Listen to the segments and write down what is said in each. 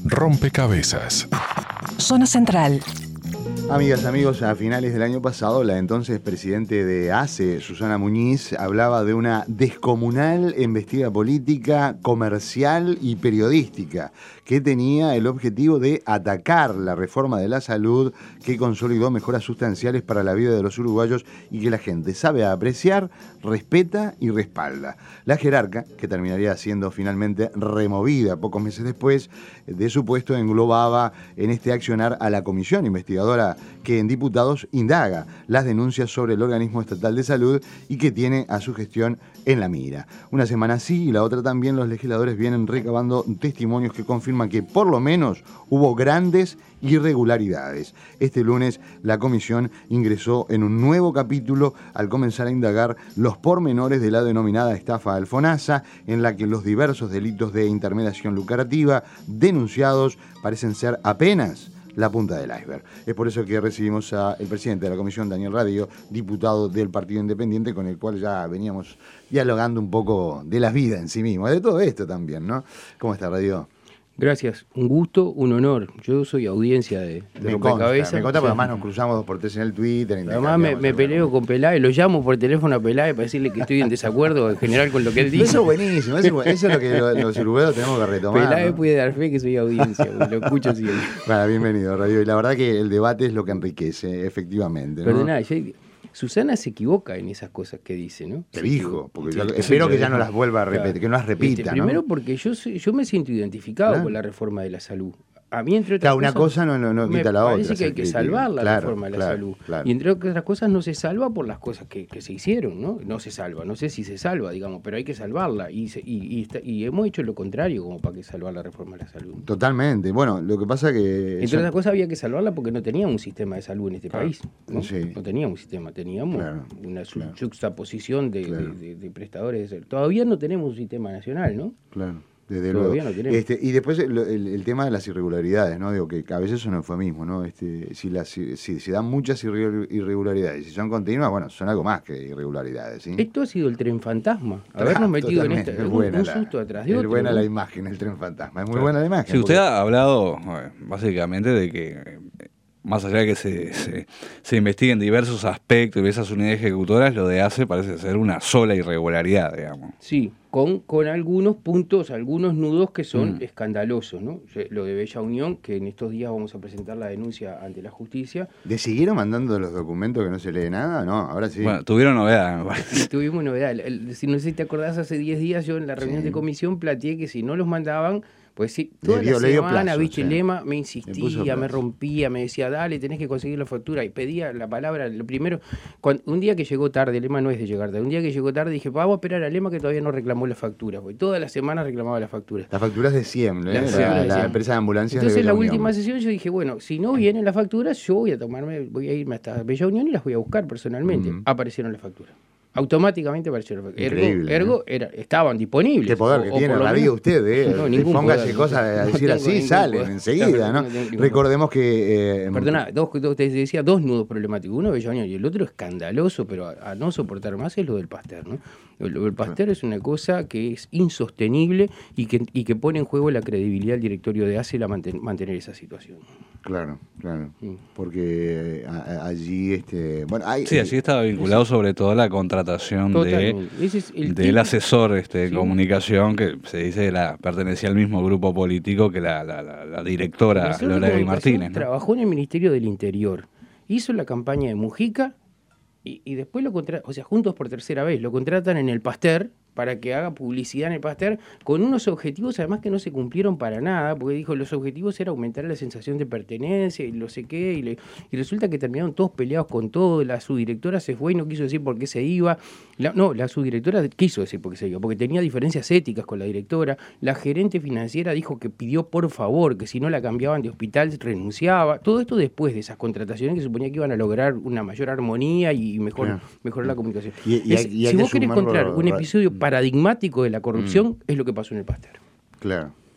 Rompecabezas. Zona Central. Amigas, amigos, a finales del año pasado, la entonces presidente de ACE, Susana Muñiz, hablaba de una descomunal embestida política, comercial y periodística que tenía el objetivo de atacar la reforma de la salud que consolidó mejoras sustanciales para la vida de los uruguayos y que la gente sabe apreciar, respeta y respalda. La jerarca, que terminaría siendo finalmente removida pocos meses después de su puesto, englobaba en este accionar a la comisión investigadora que en Diputados indaga las denuncias sobre el organismo estatal de salud y que tiene a su gestión en la mira. Una semana sí y la otra también los legisladores vienen recabando testimonios que confirman que por lo menos hubo grandes irregularidades. Este lunes la comisión ingresó en un nuevo capítulo al comenzar a indagar los pormenores de la denominada estafa al FONASA, en la que los diversos delitos de intermediación lucrativa denunciados parecen ser apenas la punta del iceberg. Es por eso que recibimos al presidente de la comisión, Daniel Radio, diputado del Partido Independiente, con el cual ya veníamos dialogando un poco de la vida en sí mismo, de todo esto también, ¿no? ¿Cómo está, Radio? Gracias, un gusto, un honor. Yo soy audiencia de Rompecabezas. Me consta, porque además nos cruzamos 2 por 3 en el Twitter. Además me peleo con Peláez, lo llamo por teléfono a Peláez para decirle que estoy en desacuerdo en general con lo que él dice. Eso es buenísimo, eso es lo que los uruguayos tenemos que retomar. Peláez, ¿no? Puede dar fe que soy audiencia, lo escucho siempre. Bueno, bienvenido, Radio. Y la verdad que el debate es lo que enriquece, efectivamente, ¿no? Perdona, Susana se equivoca en esas cosas que dice, ¿no? Te dijo, porque espero que ya no las vuelva a repetir, que no las repita, ¿no? Primero porque yo me siento identificado con la reforma de la salud. A mí, entre otras una cosa no quita la otra. Me parece que hay que salvar la reforma de la salud. Claro. Y entre otras cosas no se salva por las cosas que se hicieron, ¿no? No se salva, no sé si se salva, digamos, pero hay que salvarla. Y hemos hecho lo contrario como para que salvar la reforma de la salud. Totalmente. Bueno, lo que pasa que... Entre otras cosas había que salvarla porque no teníamos un sistema de salud en este país, ¿no? Sí. No teníamos un sistema, teníamos una juxtaposición de prestadores de servicios. Todavía no tenemos un sistema nacional, ¿no? Claro. Desde luego. No tenemos. Y después el tema de las irregularidades, ¿no? Digo que a veces es un eufemismo, ¿no? Si se dan muchas irregularidades, si son continuas, bueno, son algo más que irregularidades, ¿sí? Esto ha sido el tren fantasma, habernos metido en esta, un susto atrás de otro. Es buena la imagen, el tren fantasma, es muy buena la imagen. Sí, usted ha hablado básicamente de que más allá de que se investiguen diversos aspectos y diversas unidades ejecutoras, lo de ACE parece ser una sola irregularidad, digamos. Sí, con algunos puntos, algunos nudos que son escandalosos, ¿no? Lo de Bella Unión, que en estos días vamos a presentar la denuncia ante la justicia. ¿Le siguieron mandando los documentos que no se lee nada? No, ahora sí. Bueno, tuvieron novedad, me parece. Sí, tuvimos novedad. Si no sé si te acordás, hace 10 días yo en la reunión de comisión planteé que si no los mandaban... Pues sí, toda la semana, viste, Lema me insistía, me rompía, me decía, dale, tenés que conseguir la factura, y pedía la palabra, lo primero, un día que llegó tarde, Lema no es de llegar tarde, un día que llegó tarde dije, vamos a esperar a Lema que todavía no reclamó la factura, porque toda la semana reclamaba la factura. Las facturas de SIEM, la empresa de ambulancias. Entonces de en la Bella última Unión. sesión yo dije, bueno, si no vienen las facturas, yo voy a irme hasta Bella Unión y las voy a buscar personalmente. Aparecieron las facturas. Automáticamente aparecieron las facturas. Ergo estaban disponibles. Qué poder que tiene Radio usted, No, póngase cosas a decir así, salen enseguida, ¿no? Recordemos que... Perdona, te decía dos nudos problemáticos, uno Bella Unión y el otro escandaloso, pero a no soportar más, es lo del Pasteur, ¿no? Lo del Pasteur es una cosa que es insostenible y que pone en juego la credibilidad del directorio de ACE mantener esa situación. Claro. Porque allí... Sí, allí estaba vinculado sobre todo a la contratación del asesor de comunicación que se dice pertenecía al mismo grupo político que la directora Lorena Martínez, ¿no? Trabajó en el Ministerio del Interior, hizo la campaña de Mujica y después lo contratan, o sea, Juntos por tercera vez, lo contratan en el Pasteur para que haga publicidad en el Pasteur con unos objetivos además que no se cumplieron para nada, porque dijo los objetivos era aumentar la sensación de pertenencia y no sé qué, y resulta que terminaron todos peleados con todo, la subdirectora se fue y no quiso decir por qué se iba, la subdirectora quiso decir por qué se iba, porque tenía diferencias éticas con la directora, la gerente financiera dijo que pidió por favor, que si no la cambiaban de hospital renunciaba, todo esto después de esas contrataciones que suponía que iban a lograr una mayor armonía y mejorar la comunicación. Si vos querés encontrar un episodio paradigmático de la corrupción, es lo que pasó en el Pasteur. Claro.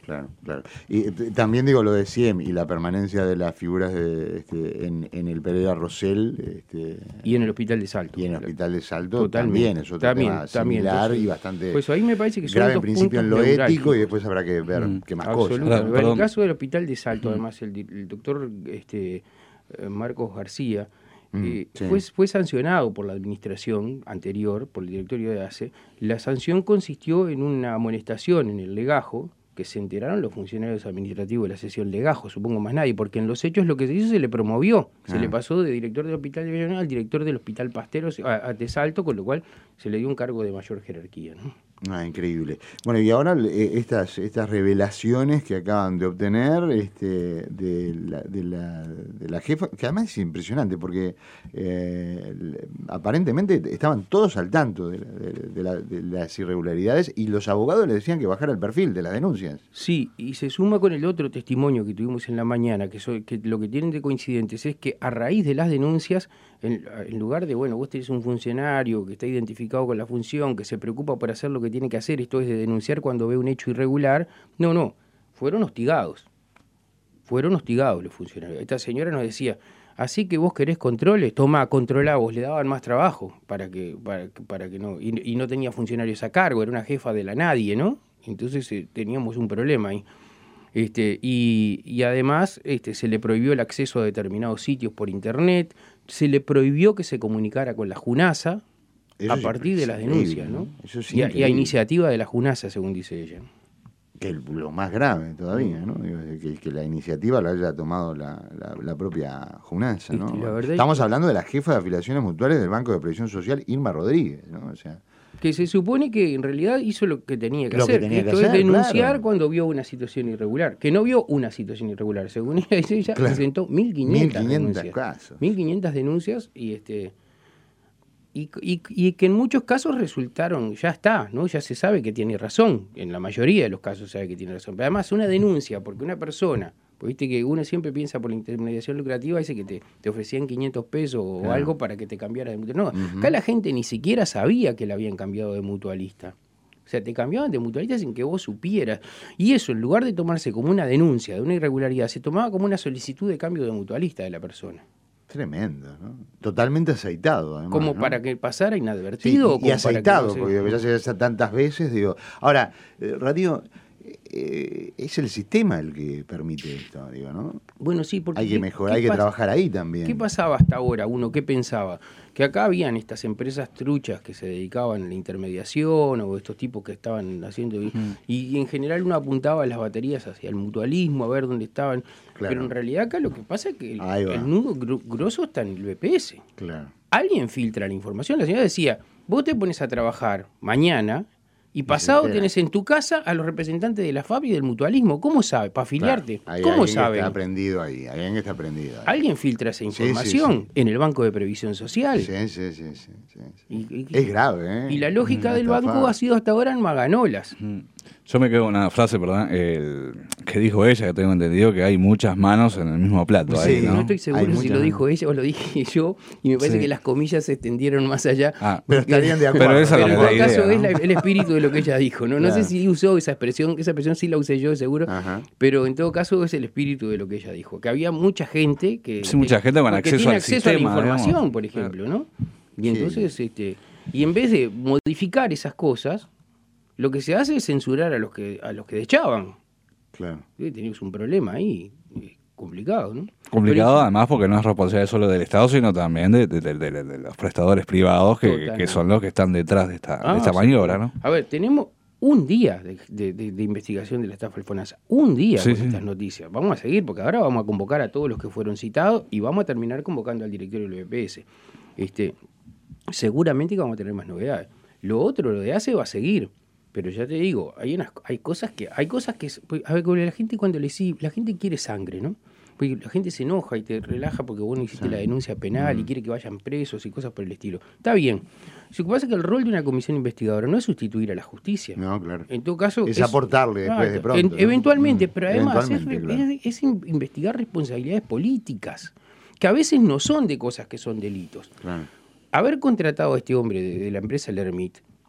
Claro. Y también digo lo de Siem y la permanencia de las figuras en el Pereira Rosell. Y en el Hospital de Salto. Y en el Hospital de Salto también es otro tema similar entonces, y bastante pues ahí me parece que son grave dos en principio en lo ético y después habrá que ver qué más cosas. En el caso del Hospital de Salto, además, el doctor Marcos García fue sancionado por la administración anterior, por el directorio de ACE. La sanción consistió en una amonestación en el legajo, que se enteraron los funcionarios administrativos de la sesión legajo, supongo más nadie, porque en los hechos lo que se hizo se le promovió, se le pasó de director del Hospital de Bellavista al director del Hospital Pastero de Salto, con lo cual se le dio un cargo de mayor jerarquía, ¿no? Increíble. Bueno, y ahora estas revelaciones que acaban de obtener de la jefa, que además es impresionante porque aparentemente estaban todos al tanto de las irregularidades y los abogados le decían que bajara el perfil de las denuncias. Sí, y se suma con el otro testimonio que tuvimos en la mañana, que lo que tienen de coincidentes es que a raíz de las denuncias, en lugar de, vos tenés un funcionario que está identificado con la función, que se preocupa por hacer lo que tiene que hacer, esto es de denunciar cuando ve un hecho irregular, fueron hostigados los funcionarios. Esta señora nos decía, así que vos querés controles, controlá vos, le daban más trabajo para que no, y no tenía funcionarios a cargo, era una jefa de la nadie, ¿no? Entonces teníamos un problema ahí. Y además se le prohibió el acceso a determinados sitios por internet, se le prohibió que se comunicara con la JUNASA a partir de las denuncias, ¿no? Eso es y a iniciativa de la JUNASA, según dice ella. Que es lo más grave todavía, ¿no? Que la iniciativa la haya tomado la propia JUNASA, ¿no? Estamos hablando de la jefa de afiliaciones mutuales del Banco de Previsión Social, Irma Rodríguez, ¿no? O sea, que se supone que en realidad hizo lo que tenía que hacer. Esto es denunciar cuando vio una situación irregular. Que no vio una situación irregular. Según ella presentó 1.500 denuncias. Casos. 1.500 denuncias y que en muchos casos resultaron, ya está, ¿no? Ya se sabe que tiene razón. En la mayoría de los casos se sabe que tiene razón. Pero además una denuncia, porque una persona, pues viste que uno siempre piensa por la intermediación lucrativa, dice que te ofrecían 500 pesos o algo para que te cambiara de mutualista. No, acá la gente ni siquiera sabía que la habían cambiado de mutualista. O sea, te cambiaban de mutualista sin que vos supieras. Y eso, en lugar de tomarse como una denuncia de una irregularidad, se tomaba como una solicitud de cambio de mutualista de la persona. Tremendo, ¿no? Totalmente aceitado, además. Como, ¿no?, para que pasara inadvertido. Sí, y aceitado, para que no porque ya se tantas veces, digo. Ahora, Radio, es el sistema el que permite esto, digo, ¿no? Bueno, sí, porque... Hay que mejorar, hay que trabajar ahí también. ¿Qué pasaba hasta ahora? ¿Qué pensaba? Que acá habían estas empresas truchas que se dedicaban a la intermediación o estos tipos que estaban haciendo... Y en general uno apuntaba a las baterías hacia el mutualismo, a ver dónde estaban. Claro. Pero en realidad acá lo que pasa es que el nudo grosso está en el BPS. Claro. Alguien filtra la información. La señora decía, vos te pones a trabajar mañana... Y pasado tenés en tu casa a los representantes de la FAP y del mutualismo. ¿Cómo sabe? Para afiliarte. Claro, ¿Cómo saben? Está aprendido ahí. Está aprendido ahí. ¿Alguien filtra esa información en el Banco de Previsión Social? Sí. Es grave, ¿eh? Y la lógica del banco ha sido hasta ahora en maganolas. Yo me quedo con una frase, perdón, que dijo ella, que tengo entendido que hay muchas manos en el mismo plato. Sí, ahí, ¿no? No estoy seguro si lo dijo ella o lo dije yo, y me parece que las comillas se extendieron más allá. Pero estarían de acuerdo. Pero esa en todo caso idea, ¿no? Es el espíritu de lo que ella dijo. No sé si usó esa expresión sí la usé yo, seguro, pero en todo caso es el espíritu de lo que ella dijo. Que había mucha gente mucha gente con acceso al sistema, a la información, digamos, por ejemplo, ¿no? Y entonces, y en vez de modificar esas cosas, lo que se hace es censurar a los que dechaban. Claro. Teníamos un problema ahí, complicado, ¿no? Complicado además porque no es responsabilidad solo del Estado, sino también de los prestadores privados que son los que están detrás de esta maniobra, ¿no? A ver, tenemos un día de investigación de la estafa del FONASA. Un día con estas noticias. Vamos a seguir, porque ahora vamos a convocar a todos los que fueron citados y vamos a terminar convocando al directorio del BPS. Seguramente que vamos a tener más novedades. Lo otro, lo de ACE va a seguir. Pero ya te digo, hay cosas que a ver, la gente la gente quiere sangre, ¿no? Porque la gente se enoja y te relaja porque vos no hiciste la denuncia penal y quiere que vayan presos y cosas por el estilo. Está bien. Lo que pasa es que el rol de una comisión investigadora no es sustituir a la justicia. No, claro. En todo caso es aportarle después de pronto. Eventualmente, pero además es investigar responsabilidades políticas, que a veces no son de cosas que son delitos. Claro. Haber contratado a este hombre de la empresa Lermit,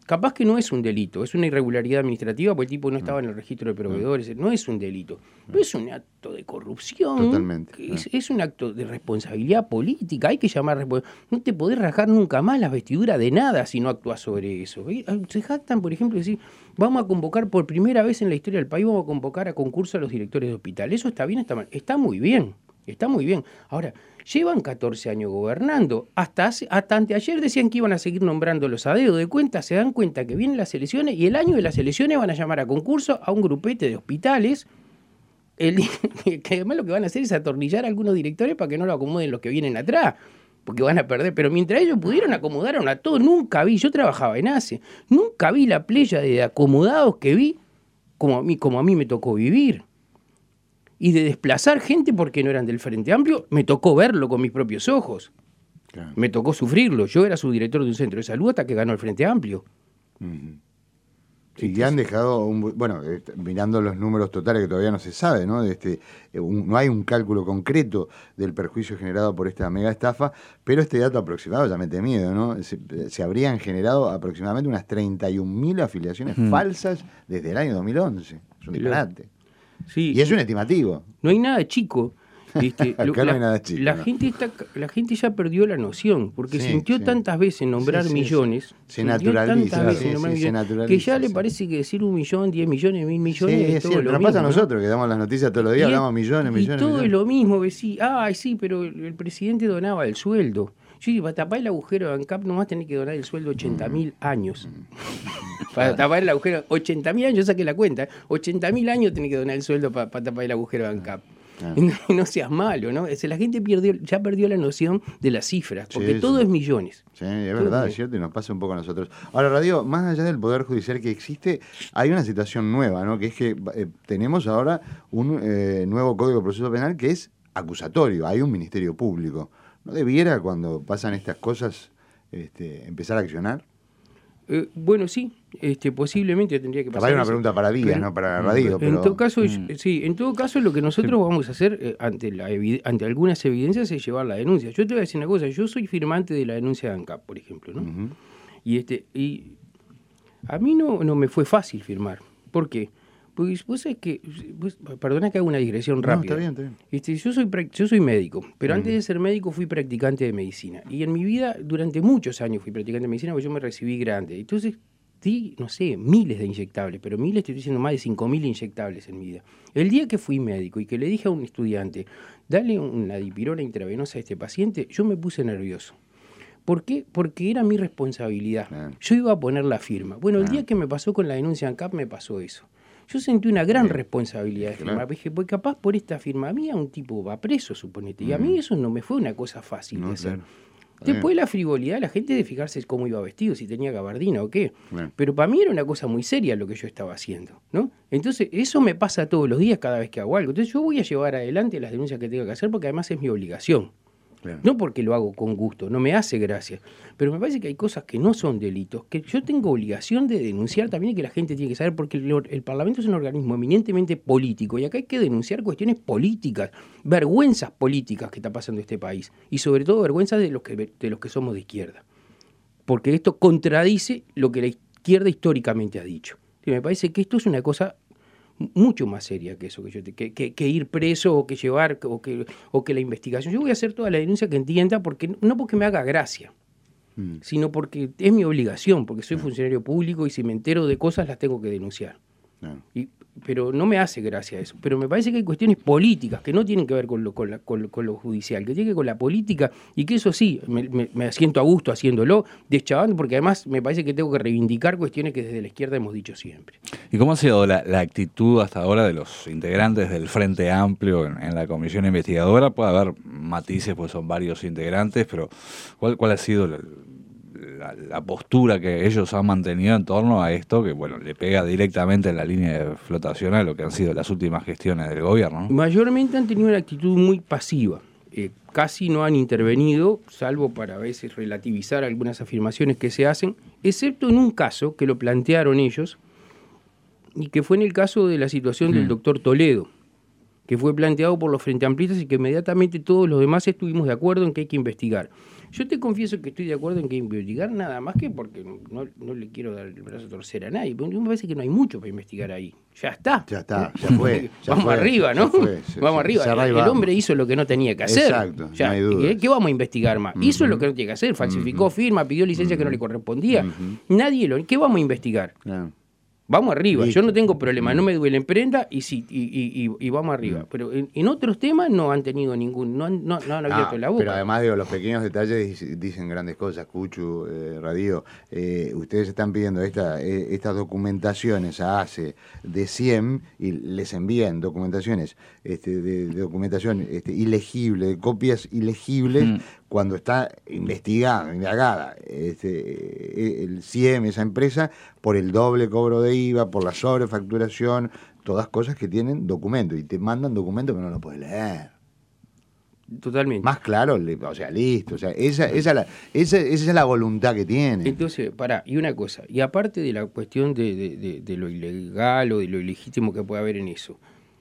capaz que no es un delito, es una irregularidad administrativa porque el tipo no estaba en el registro de proveedores, no es un delito, pero es un acto de corrupción. Totalmente. Es un acto de responsabilidad política, hay que llamar, no te podés rajar nunca más las vestiduras de nada si no actúas sobre eso. Se jactan, por ejemplo, de decir, vamos a convocar por primera vez en la historia del país, vamos a convocar a concurso a los directores de hospital. ¿Eso está bien? Está mal. Está muy bien. Está muy bien. Ahora, llevan 14 años gobernando. Hasta anteayer decían que iban a seguir nombrándolos a dedo de cuenta. Se dan cuenta que vienen las elecciones y el año de las elecciones van a llamar a concurso a un grupete de hospitales. Que además lo que van a hacer es atornillar a algunos directores para que no lo acomoden los que vienen atrás. Porque van a perder. Pero mientras ellos pudieron, acomodaron a todos. Nunca vi, yo trabajaba en ACE, nunca vi la playa de acomodados que vi como a mí me tocó vivir. Y de desplazar gente porque no eran del Frente Amplio, me tocó verlo con mis propios ojos. Claro. Me tocó sufrirlo. Yo era subdirector de un centro de salud hasta que ganó el Frente Amplio. Sí, y han dejado, mirando los números totales que todavía no se sabe, ¿no? No hay un cálculo concreto del perjuicio generado por esta mega estafa, pero este dato aproximado ya mete miedo, ¿no? Se habrían generado aproximadamente unas 31.000 afiliaciones falsas desde el año 2011. Es un disparate. Sí, y es un estimativo. No hay nada chico. Acá no hay nada chico. La gente ya perdió la noción, porque sintió tantas veces nombrar millones. Se naturaliza. Que ya le parece que decir 1 millón, 10 millones, 1000 millones es todo lo mismo. Nos pasa a nosotros, que damos las noticias todos los días, hablamos millones. Y todo es lo mismo, sí, pero el presidente donaba el sueldo. Yo digo, para tapar el agujero de ANCAP nomás tenés que donar el sueldo 80.000 años. Para tapar el agujero, 80.000 años, yo saqué la cuenta, 80.000 años tenés que donar el sueldo para tapar el agujero de ANCAP. No seas malo, ¿no? La gente ya perdió la noción de las cifras, porque todo es millones. Sí, es verdad, es cierto, y nos pasa un poco a nosotros. Ahora, Radio, más allá del Poder Judicial que existe, hay una situación nueva, ¿no? Que es que tenemos ahora un nuevo Código de Proceso Penal que es acusatorio, hay un Ministerio Público. ¿No debiera, cuando pasan estas cosas, empezar a accionar? Bueno, sí, posiblemente tendría que pasar. Hay una pregunta para Díaz, no para Radio. En todo caso, en todo caso lo que nosotros vamos a hacer ante algunas evidencias es llevar la denuncia. Yo te voy a decir una cosa, yo soy firmante de la denuncia de ANCAP, por ejemplo, ¿no? Y a mí no me fue fácil firmar. ¿Por qué? Porque vos sabés que, perdona que haga una digresión rápida. Está bien. Yo soy médico, pero antes de ser médico fui practicante de medicina. Y en mi vida, durante muchos años fui practicante de medicina porque yo me recibí grande. Entonces, di, no sé, miles de inyectables, pero miles, estoy diciendo más de 5.000 inyectables en mi vida. El día que fui médico y que le dije a un estudiante, dale una dipirona intravenosa a este paciente, yo me puse nervioso. ¿Por qué? Porque era mi responsabilidad. Yo iba a poner la firma. Bueno, el día que me pasó con la denuncia ANCAP me pasó eso. Yo sentí una gran responsabilidad de firmar. Dije, pues capaz por esta firma mía un tipo va preso, suponete. Y a mí eso no me fue una cosa fácil de hacer. Después la frivolidad, la gente de fijarse cómo iba vestido, si tenía gabardina o qué. Pero para mí era una cosa muy seria lo que yo estaba haciendo, ¿no? Entonces, eso me pasa todos los días cada vez que hago algo. Entonces, yo voy a llevar adelante las denuncias que tenga que hacer porque además es mi obligación. No porque lo hago con gusto, no me hace gracia. Pero me parece que hay cosas que no son delitos, que yo tengo obligación de denunciar también y que la gente tiene que saber, porque el Parlamento es un organismo eminentemente político y acá hay que denunciar cuestiones políticas, vergüenzas políticas que está pasando en este país y sobre todo vergüenzas de los que somos de izquierda. Porque esto contradice lo que la izquierda históricamente ha dicho. Y me parece que esto es una cosa mucho más seria que eso, que ir preso o que llevar o que la investigación. Yo voy a hacer toda la denuncia que entienda, no porque me haga gracia, sino porque es mi obligación, porque soy funcionario público y si me entero de cosas las tengo que denunciar. Pero no me hace gracia eso. Pero me parece que hay cuestiones políticas que no tienen que ver con lo judicial, que tienen que ver con la política y que eso sí, me siento a gusto haciéndolo, deschavando, porque además me parece que tengo que reivindicar cuestiones que desde la izquierda hemos dicho siempre. ¿Y cómo ha sido la actitud hasta ahora de los integrantes del Frente Amplio en la comisión investigadora? Puede haber matices, pues son varios integrantes, pero ¿cuál ha sido la postura que ellos han mantenido en torno a esto, que bueno, le pega directamente en la línea de flotación a lo que han sido las últimas gestiones del gobierno? Mayormente han tenido una actitud muy pasiva. Casi no han intervenido, salvo para a veces relativizar algunas afirmaciones que se hacen, excepto en un caso que lo plantearon ellos, y que fue en el caso de la situación del doctor Toledo. que fue planteado por los Frente Amplistas y que inmediatamente todos los demás estuvimos de acuerdo en que hay que investigar. Yo te confieso que estoy de acuerdo en que hay que investigar, nada más que porque no le quiero dar el brazo a torcer a nadie. Me parece que no hay mucho para investigar ahí. Ya está. Ya fue. Vamos arriba, ¿no? Vamos arriba. El hombre hizo lo que no tenía que hacer. Exacto, no hay duda. ¿Qué vamos a investigar más? Hizo lo que no tenía que hacer, falsificó firma, pidió licencia que no le correspondía. ¿Qué vamos a investigar? Vamos arriba, listo. Yo no tengo problema, no me duele en prenda y vamos arriba. Pero en otros temas no han tenido ningún, no han abierto la boca. Pero además, digo, los pequeños detalles dicen grandes cosas. Cuchu, Radio, ustedes están pidiendo estas documentaciones a ACE de CIEM y les envían documentaciones de documentación ilegible, de copias ilegibles. Cuando está indagada el CIEM, esa empresa, por el doble cobro de IVA, por la sobrefacturación, todas cosas que tienen documentos, y te mandan documentos que no lo puedes leer. Totalmente. Más claro, o sea, listo. O sea, esa es la voluntad que tiene. Entonces, y una cosa, y aparte de la cuestión de lo ilegal o de lo ilegítimo que puede haber en eso,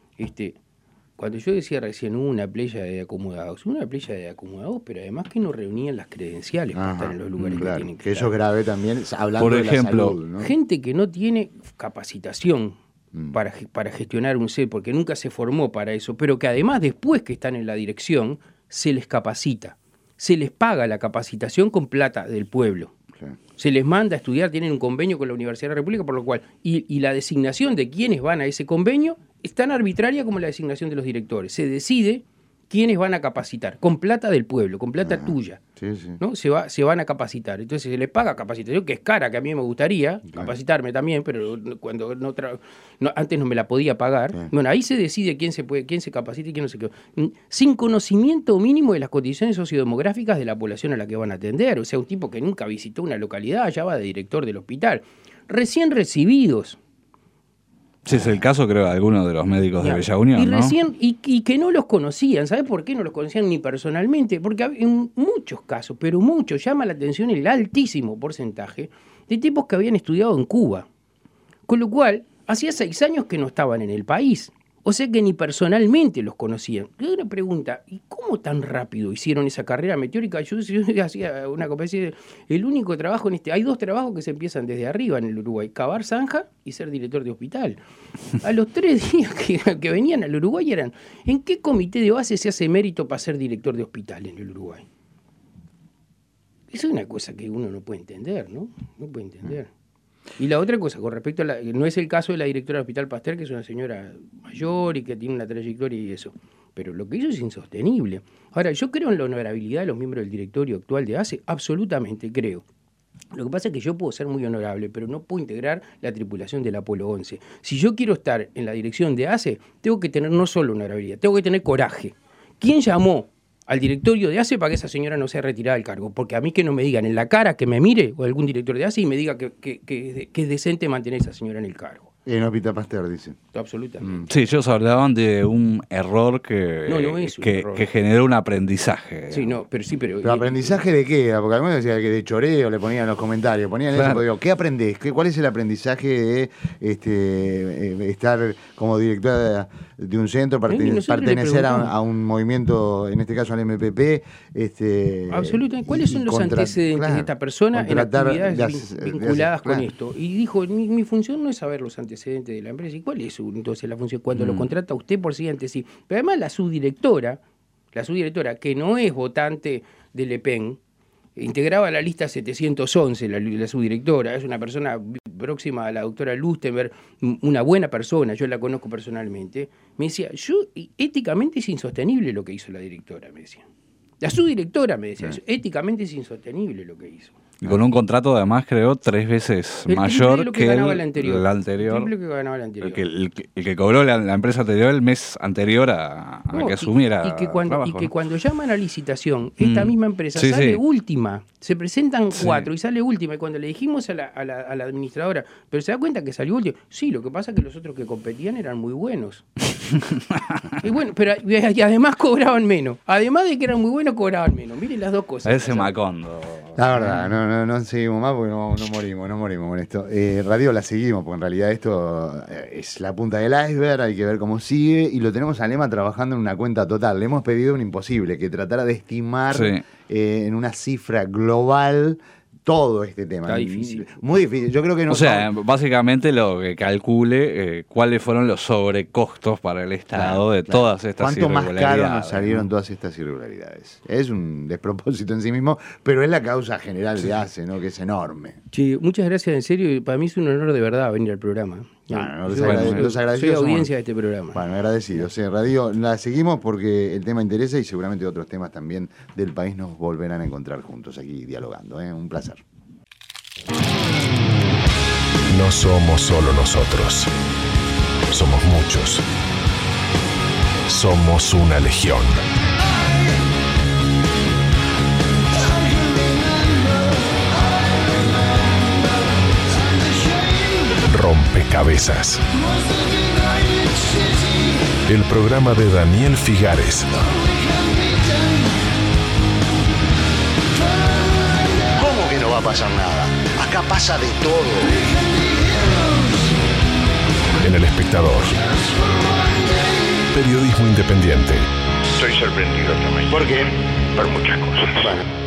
cuando yo decía recién una playa de acomodados, pero además que no reunían las credenciales para estar en los lugares que tienen que estar. Eso es grave también, hablando por ejemplo, de la salud, ¿no? Gente que no tiene capacitación para gestionar un CEL, porque nunca se formó para eso, pero que además después que están en la dirección, se les capacita. Se les paga la capacitación con plata del pueblo. Okay. Se les manda a estudiar, tienen un convenio con la Universidad de la República, por lo cual, y la designación de quienes van a ese convenio es tan arbitraria como la designación de los directores. Se decide quiénes van a capacitar, con plata del pueblo, con plata tuya. Sí. ¿No? Se van a capacitar. Entonces se les paga capacitación, que es cara, que a mí me gustaría capacitarme también, pero cuando antes no me la podía pagar. Claro. Bueno, ahí se decide quién se capacita y quién no se queda. Sin conocimiento mínimo de las condiciones sociodemográficas de la población a la que van a atender. O sea, un tipo que nunca visitó una localidad, ya va de director del hospital. Recién recibidos. Sí, es el caso, creo, de algunos de los médicos de Bella Unión, y recién, y que no los conocían. ¿Sabes por qué no los conocían ni personalmente? Porque en muchos casos, pero muchos, llama la atención el altísimo porcentaje de tipos que habían estudiado en Cuba. Con lo cual, hacía 6 años que no estaban en el país. O sea que ni personalmente los conocían. Y una pregunta, ¿y cómo tan rápido hicieron esa carrera meteórica? Yo hacía una conferencia, el único trabajo hay 2 trabajos que se empiezan desde arriba en el Uruguay, cavar zanja y ser director de hospital. A los 3 días que venían al Uruguay eran, ¿en qué comité de base se hace mérito para ser director de hospital en el Uruguay? Eso es una cosa que uno no puede entender, ¿no? No puede entender. Y la otra cosa, con respecto a no es el caso de la directora del Hospital Pasteur, que es una señora mayor y que tiene una trayectoria y eso, pero lo que hizo es insostenible. Ahora, yo creo en la honorabilidad de los miembros del directorio actual de ACE, absolutamente creo. Lo que pasa es que yo puedo ser muy honorable, pero no puedo integrar la tripulación del Apolo 11. Si yo quiero estar en la dirección de ACE, tengo que tener no solo honorabilidad, tengo que tener coraje. ¿Quién llamó al directorio de ACE para que esa señora no sea retirada del cargo? Porque a mí que no me digan en la cara, que me mire, o algún director de ACE y me diga que es decente mantener a esa señora en el cargo. En Hospital Pasteur, dicen. Absolutamente. Sí, ellos hablaban de un error que generó un aprendizaje. Sí, pero ¿aprendizaje de qué? Porque algunos decían que de choreo le ponían en los comentarios, ponían eso, digo, ¿qué aprendés? ¿Cuál es el aprendizaje de estar como directora de un centro, pertenecer a un movimiento, en este caso al MPP? Absolutamente. ¿Cuáles son los antecedentes de esta persona en actividades vinculadas con esto? Y dijo, mi función no es saber los antecedentes de la empresa. ¿Y cuál es entonces la función? Cuando lo contrata usted por siguiente, sí. Pero además la subdirectora, que no es votante de Le Pen, integraba la lista 711, la subdirectora, es una persona próxima a la doctora Lustenberg, una buena persona, yo la conozco personalmente, me decía, éticamente es insostenible lo que hizo la directora, me decía. La subdirectora me decía, éticamente es insostenible lo que hizo. Y con un contrato, además, creo, 3 veces mayor que el anterior. El que ganaba el anterior. El que cobró la empresa anterior el mes anterior a que asumiera. Y que cuando llaman a licitación, esta misma empresa sale última. Se presentan 4 y sale última. Y cuando le dijimos a la administradora, pero se da cuenta que salió última. Sí, lo que pasa es que los otros que competían eran muy buenos. Y bueno, pero y además cobraban menos. Además de que eran muy buenos, cobraban menos. Miren las dos cosas. Ese Macondo. La verdad, no seguimos más porque no morimos con esto. Radio la seguimos, porque en realidad esto es la punta del iceberg, hay que ver cómo sigue, y lo tenemos a Lema trabajando en una cuenta total. Le hemos pedido un imposible, que tratara de estimar en una cifra global todo este tema. Está difícil. Muy difícil. Yo creo que no. O sea, básicamente lo que calcule cuáles fueron los sobrecostos para el Estado de todas estas irregularidades. ¿Cuánto más caro nos salieron todas estas irregularidades? Es un despropósito en sí mismo, pero es la causa general de ACE, ¿no? Que es enorme. Sí, muchas gracias, en serio. Para mí es un honor de verdad venir al programa. Los agradecidos soy audiencia de este programa. Bueno, agradecidos. Radio la seguimos porque el tema interesa y seguramente otros temas también del país nos volverán a encontrar juntos aquí dialogando. Un placer. No somos solo nosotros. Somos muchos. Somos una legión. Rompecabezas. El programa de Daniel Figares. ¿Cómo que no va a pasar nada? Acá pasa de todo. En El Espectador. Periodismo independiente. Estoy sorprendido también. ¿Por qué? Por muchas cosas. Bueno.